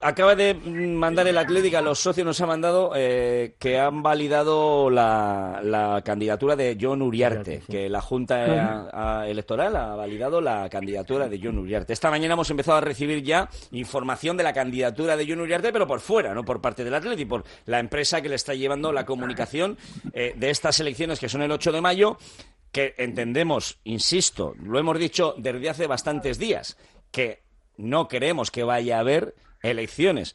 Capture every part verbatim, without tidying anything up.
Acaba de mandar el Atlético, a los socios nos ha mandado eh, que han validado la, la candidatura de Jon Uriarte, sí. que la Junta a, a Electoral ha validado la candidatura de Jon Uriarte. Esta mañana hemos empezado a recibir ya información de la candidatura de Jon Uriarte, pero por fuera, no por parte del Atlético, por la empresa que le está llevando la comunicación eh, de estas elecciones, que son el ocho de mayo, que entendemos, insisto, lo hemos dicho desde hace bastantes días, que no queremos que vaya a haber elecciones.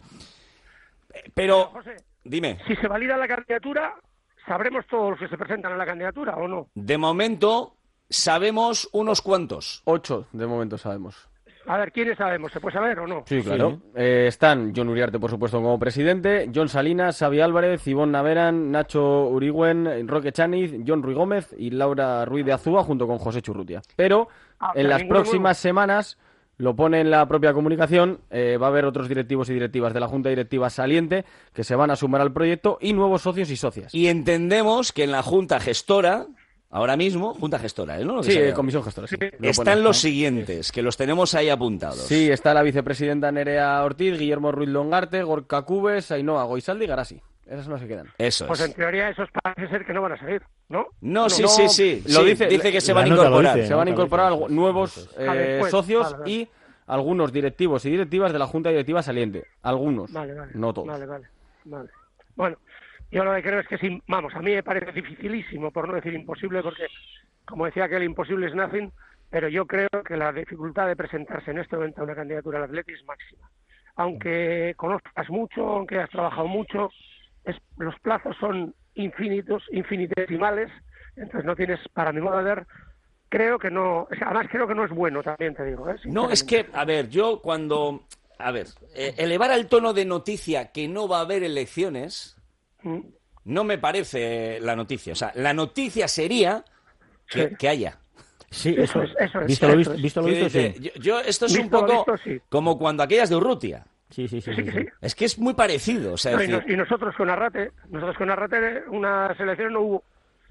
Pero, José, dime. Si se valida la candidatura, ¿sabremos todos los que se presentan a la candidatura o no? De momento, sabemos unos cuantos. Ocho, de momento sabemos. A ver, ¿quiénes sabemos? ¿Se puede saber o no? Sí, claro. Sí. Eh, están Jon Uriarte, por supuesto, como presidente, Jon Salinas, Xavi Álvarez, Ivonne Naveran, Nacho Urigüen, Roque Chaniz, Jon Ruy Gómez y Laura Ruiz de Azúa, junto con José Churrutia. Pero ah, en las próximas nuevo. semanas... Lo pone en la propia comunicación, eh, va a haber otros directivos y directivas de la Junta Directiva saliente que se van a sumar al proyecto y nuevos socios y socias. Y entendemos que en la Junta Gestora, ahora mismo, Junta Gestora, ¿no? Lo que sí, eh, Comisión Gestora, sí. Están los siguientes, que los tenemos ahí apuntados. Sí, está la vicepresidenta Nerea Ortiz, Guillermo Ruiz Longarte, Gorka Cubes, Ainhoa Goizalde y Garasi. Esas no se quedan. Eso es. Pues en teoría esos parece ser que no van a salir, ¿no? No, no sí, no, sí, sí. Lo sí, dice, dice que se van a incorporar. Dice, se van a incorporar dice, nuevos eh, después, socios vale, vale. y algunos directivos y directivas de la Junta Directiva saliente. Algunos, vale, vale, no todos. Vale, vale, vale. Bueno, yo lo que creo es que sí, vamos, a mí me parece dificilísimo, por no decir imposible, porque, como decía que el imposible es nothing, pero yo creo que la dificultad de presentarse en este momento a una candidatura al Atleti es máxima. Aunque conozcas mucho, aunque has trabajado mucho, es, los plazos son infinitos, infinitesimales, entonces no tienes, para mi modo de ver, creo que no, además creo que no es bueno, también te digo. ¿eh? No, es que, a ver, yo cuando, a ver, eh, elevar al tono de noticia que no va a haber elecciones, ¿Mm? no me parece la noticia. O sea, la noticia sería que, sí. que haya. Sí, eso, eso es. Eso es visto eso lo visto, es. visto, lo visto sí. sí. Yo, yo, esto es visto un poco visto, sí. como cuando aquellas de Urrutia. Sí, sí, sí, sí, sí, sí. sí. Es que es muy parecido. O sea, no, es y, decir... nos, y nosotros con Arrate, nosotros con Arrate una selección no hubo.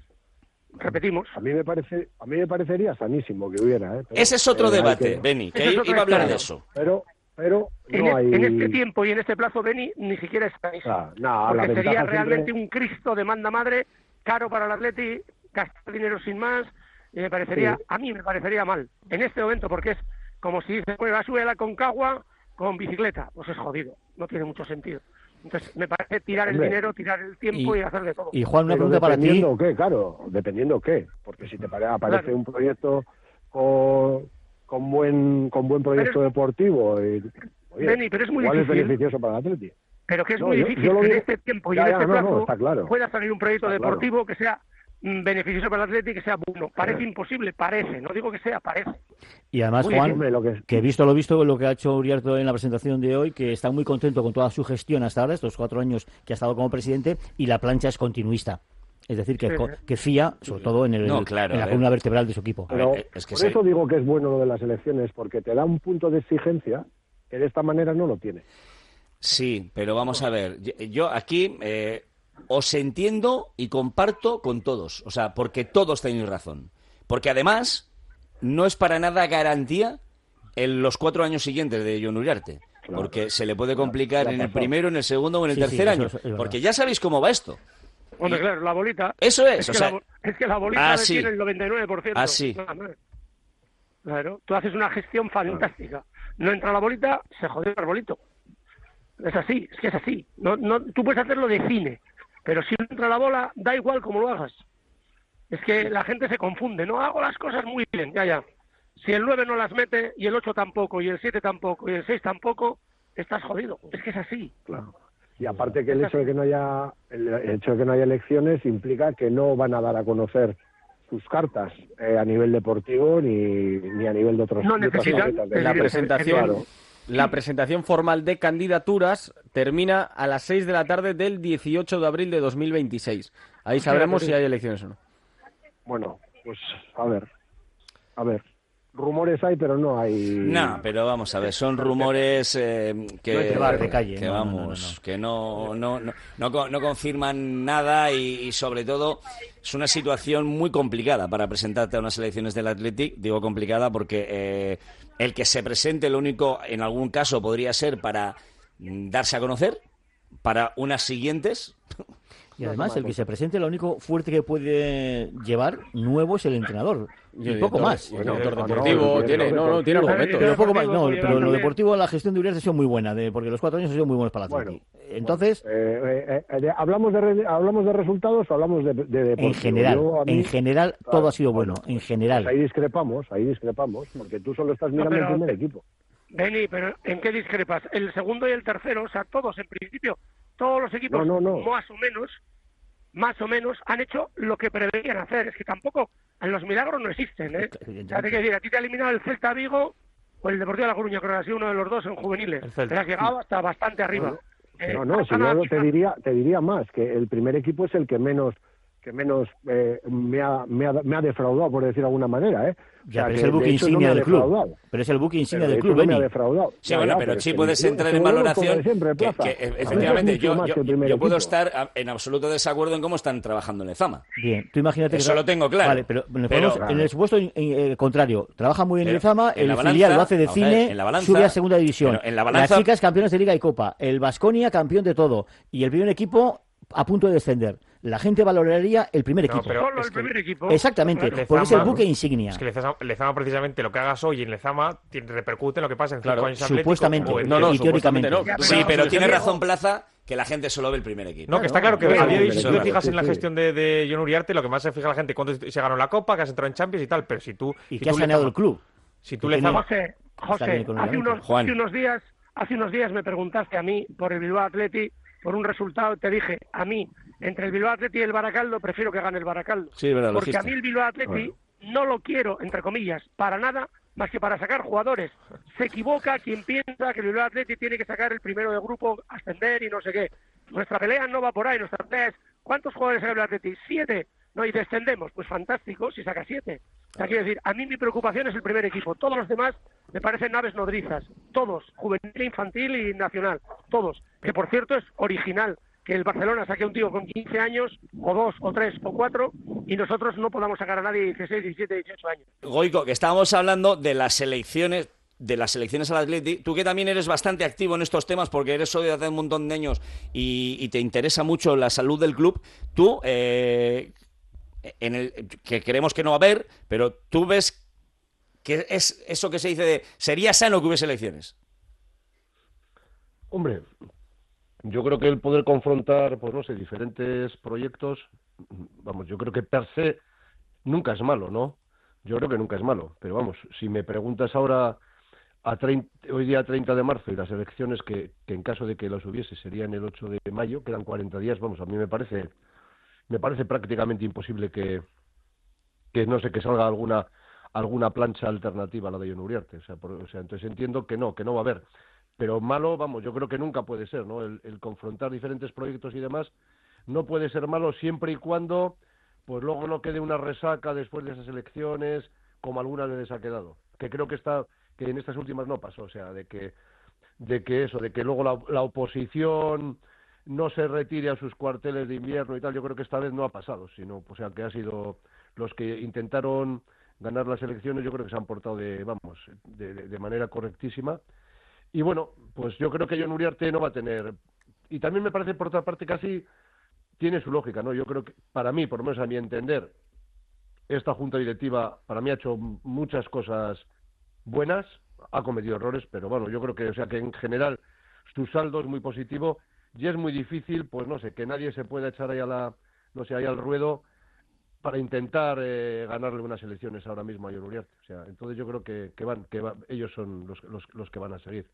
Repetimos. A mí me parece, a mí me parecería sanísimo que hubiera. ¿eh? Pero, Ese es otro eh, debate, que... Beni, que iba a hablar claro. de eso. Pero, pero en, no e- hay... en este tiempo y en este plazo, Beni, ni siquiera es sanísimo. Ah, no, porque sería siempre... realmente un Cristo de manda madre, caro para el Atleti, gastar dinero sin más, y me parecería, sí. a mí me parecería mal. En este momento, porque es como si dice, pues va a subir a la Concagua con bicicleta, pues es jodido, no tiene mucho sentido. Entonces, me parece tirar Hombre, el dinero, tirar el tiempo y, y hacer de todo. Y Juan, una Pero pregunta para ti. Dependiendo qué, claro, dependiendo qué. Porque si te pare, aparece claro. un proyecto con, con buen con buen proyecto pero es, deportivo, y, oye, Benny, pero es muy igual difícil. es beneficioso para el Atleti. Pero que es no, muy yo, difícil yo que digo, en este tiempo y ya, en ya, este no, plazo no, está claro. pueda salir un proyecto está deportivo claro. que sea mm, beneficioso para el Atleti, que sea bueno. Parece eh. imposible, parece. No digo que sea, parece. Y además, muy Juan, hombre, lo que... que visto lo visto, lo que ha hecho Uriarte en la presentación de hoy, que está muy contento con toda su gestión hasta ahora, estos cuatro años que ha estado como presidente, y la plancha es continuista. Es decir, que, sí, que fía, sobre todo, en, el, no, claro, en la columna vertebral de su equipo. Pero ver, es que por sí. eso digo que es bueno lo de las elecciones, porque te da un punto de exigencia que de esta manera no lo tiene. Sí, pero vamos a ver. Yo aquí eh, os entiendo y comparto con todos. O sea, porque todos tenéis razón. Porque además no es para nada garantía en los cuatro años siguientes de Jon Uriarte. Claro. Porque se le puede complicar en el primero, en el segundo o en el sí, tercer sí, año. Es, es porque ya sabéis cómo va esto. Hombre, y... claro, la bolita... Eso es, es o que sea... La, es que la bolita ah, sí. tiene el noventa y nueve por ciento. Ah, sí. Claro, tú haces una gestión fantástica. No entra la bolita, se jodió el arbolito. Es así, es que es así. No, no, tú puedes hacerlo de cine, pero si no entra la bola, da igual cómo lo hagas. Es que la gente se confunde. No hago las cosas muy bien, ya, ya. Si el nueve no las mete, y el ocho tampoco, y el siete tampoco, y el seis tampoco, estás jodido. Es que es así. Claro. Y aparte que el hecho de que no haya el hecho de que no haya elecciones implica que no van a dar a conocer sus cartas eh, a nivel deportivo ni, ni a nivel de otros no necesitan de la presentación claro. La presentación formal de candidaturas termina a las seis de la tarde del dieciocho de abril de dos mil veintiséis. Ahí sabremos si hay elecciones o no. Bueno, pues a ver, a ver. Rumores hay, pero no hay... No, pero vamos a ver, son rumores eh, que, no hay bar de calle, que no, vamos, no, no, no. que no no, no, no, no confirman nada y, y sobre todo es una situación muy complicada para presentarte a unas elecciones del Athletic. Digo complicada porque eh, el que se presente lo único, en algún caso, podría ser para darse a conocer para unas siguientes. Y además, el que se presente, lo único fuerte que puede llevar nuevo es el entrenador. Y, y poco más. El director deportivo tiene, no, no, tiene argumentos. Pero poco más, no, pero lo deportivo, la gestión de Uriarte ha sido muy buena, de, porque los cuatro años han sido muy buenos para la Atleti. Bueno, entonces, bueno, eh, eh, eh, hablamos de hablamos de resultados o hablamos de, de deportivo. En general, mí, en general claro, todo ha sido bueno, bueno en general. Pues ahí discrepamos, ahí discrepamos, porque tú solo estás mirando no, pero, el primer equipo. Beni, pero ¿en qué discrepas? El segundo y el tercero, o sea, todos en principio, todos los equipos no, no, no. más o menos. más o menos han hecho lo que preveían hacer. Es que tampoco, los milagros no existen, ¿eh? O sea, te quiero decir, a ti te ha eliminado el Celta Vigo o el Deportivo de La Coruña, creo que ha sido uno de los dos en juveniles. Te has llegado hasta bastante arriba. No, eh, no, no si yo te diría, te diría más, que el primer equipo es el que menos que menos eh, me, ha, me, ha, me ha defraudado, por decir de alguna manera, ¿eh? O ya, sea, pero es el buque insignia no del club. Pero es el buque insignia del club, no me ha defraudado. Sí, ya, bueno, ya, pero, pero sí puedes entrar en valoración. Siempre, que, que, efectivamente, yo, yo, yo puedo estar en absoluto desacuerdo en cómo están trabajando en Lezama. Bien, tú imagínate Eso que... lo tengo claro. Vale, pero, pero claro. En el supuesto eh, contrario, trabaja muy bien en Lezama, el balanza, filial lo hace de cine, en la balanza, sube a segunda división. En la balanza, las chicas campeonas de Liga y Copa, el Baskonia campeón de todo, y el primer equipo a punto de descender. La gente valoraría el primer equipo. No, pero Solo el primer que, equipo. Exactamente, Lezama, porque es el buque insignia. Es que Lezama, Lezama precisamente lo que hagas hoy en Lezama repercute en lo que pasa en claro, cinco años supuestamente, o en no, no, y teóricamente no. Ya, pero, sí, pero tiene razón Plaza que la gente solo ve el primer equipo. No, que está claro que a día de hoy, si tú te fijas en la gestión de, de Jon Uriarte, lo que más se fija la gente cuándo se ganó la Copa, que has entrado en Champions y tal, pero si tú... ¿Y si qué tú has ganado el club? Si tú Lezama... José, José, hace unos, hace unos días hace unos días me preguntaste a mí por el Bilbao Athletic, por un resultado, te dije, a mí, entre el Bilbao Athletic y el Baracaldo, prefiero que gane el Baracaldo. Sí, verdad, porque logista. A mí el Bilbao Athletic bueno. no lo quiero, entre comillas, para nada, más que para sacar jugadores. Se equivoca quien piensa que el Bilbao Athletic tiene que sacar el primero de grupo, ascender y no sé qué. Nuestra pelea no va por ahí, nuestra pelea es, ¿cuántos jugadores hay en el Bilbao Athletic? Siete. No, y descendemos, pues fantástico, si saca siete. O sea, quiero decir, a mí mi preocupación es el primer equipo. Todos los demás me parecen naves nodrizas. Todos, juvenil, infantil y nacional. Todos. Que por cierto es original que el Barcelona saque a un tío con quince años, o dos, o tres, o cuatro, y nosotros no podamos sacar a nadie de dieciséis, diecisiete, dieciocho años. Goico, que estábamos hablando de las selecciones... de las selecciones al Atleti, tú que también eres bastante activo en estos temas porque eres socio de hace un montón de años y, y te interesa mucho la salud del club, tú, eh, en el que creemos que no va a haber, pero tú ves que es eso que se dice de, ¿sería sano que hubiese elecciones? Hombre, yo creo que el poder confrontar, pues no sé, diferentes proyectos, vamos, yo creo que per se nunca es malo, ¿no? Yo creo que nunca es malo, pero vamos, si me preguntas ahora... A treinta, hoy día treinta de marzo y las elecciones que, que en caso de que las hubiese serían el ocho de mayo, quedan cuarenta días, vamos, a mí me parece me parece prácticamente imposible que, que no sé, que salga alguna alguna plancha alternativa a la de Jon Uriarte, o sea, por, o sea, entonces entiendo que no, que no va a haber, pero malo, vamos, yo creo que nunca puede ser, ¿no? El, el confrontar diferentes proyectos y demás no puede ser malo siempre y cuando pues luego no quede una resaca después de esas elecciones, como alguna vez ha quedado, que creo que está que en estas últimas no pasó, o sea, de que de que eso, de que luego la, la oposición no se retire a sus cuarteles de invierno y tal, yo creo que esta vez no ha pasado, sino, o sea, que ha sido los que intentaron ganar las elecciones, yo creo que se han portado de, vamos, de, de, de manera correctísima, y bueno, pues yo creo que Jon Uriarte no va a tener, y también me parece por otra parte casi tiene su lógica, ¿no? Yo creo que, para mí, por lo menos a mi entender, esta junta directiva, para mí ha hecho muchas cosas buenas, ha cometido errores, pero bueno, yo creo que, o sea, que en general su saldo es muy positivo y es muy difícil, pues no sé, que nadie se pueda echar ahí a la, no sé, ahí al ruedo para intentar eh, ganarle unas elecciones ahora mismo a Jon Uriarte. O sea, entonces yo creo que, que van, que va, ellos son los, los, los que van a seguir.